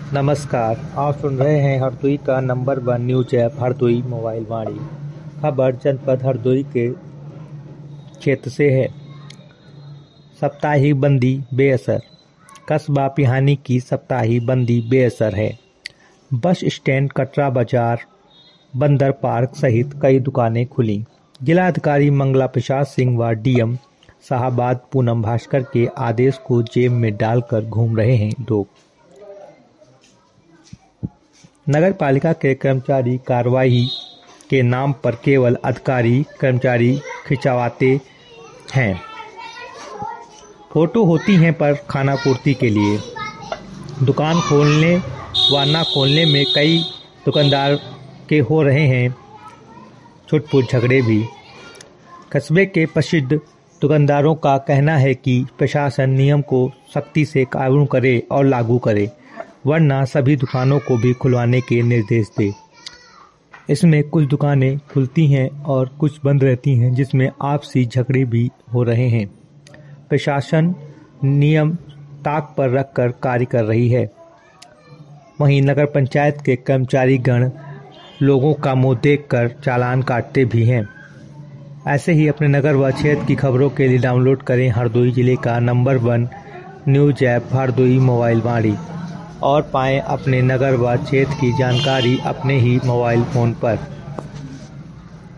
नमस्कार, आप सुन रहे हैं हरदोई का number 1 news app Hardoi mobile Vani. खबर जनपद हरदोई के क्षेत्र से है। साप्ताहिक बंदी बेअसर। कस्बा पिहानी की साप्ताहिक बंदी बेअसर है। बस स्टैंड, कटरा बाजार, बंदर पार्क सहित कई दुकानें खुली। जिलाधिकारी मंगला प्रसाद सिंह व डीएम शाहबाद पूनम भास्कर के आदेश को जेब में डालकर घूम रहे हैं लोग। नगर पालिका के कर्मचारी कार्रवाई के नाम पर केवल अधिकारी कर्मचारी खिंचवाते हैं। फोटो होती हैं पर खानापूर्ति के लिए। दुकान खोलने व न खोलने में कई दुकानदार के हो रहे हैं छुटपुट झगड़े भी। कस्बे के प्रसिद्ध दुकानदारों का कहना है कि प्रशासन नियम को सख्ती से कानून करे और लागू करे, वरना सभी दुकानों को भी खुलवाने के निर्देश दे। इसमें कुछ दुकानें खुलती हैं और कुछ बंद रहती हैं, जिसमें आपसी झगड़े भी हो रहे हैं। प्रशासन नियम ताक पर रखकर कार्य कर रही है। वहीं नगर पंचायत के कर्मचारी गण लोगों का मुंह देखकर चालान काटते भी हैं। ऐसे ही अपने नगर व क्षेत्र की खबरों के लिए डाउनलोड करें हरदोई जिले का number 1 news app Hardoi mobile Vani और पाएं अपने नगर व क्षेत्र की जानकारी अपने ही मोबाइल फोन पर।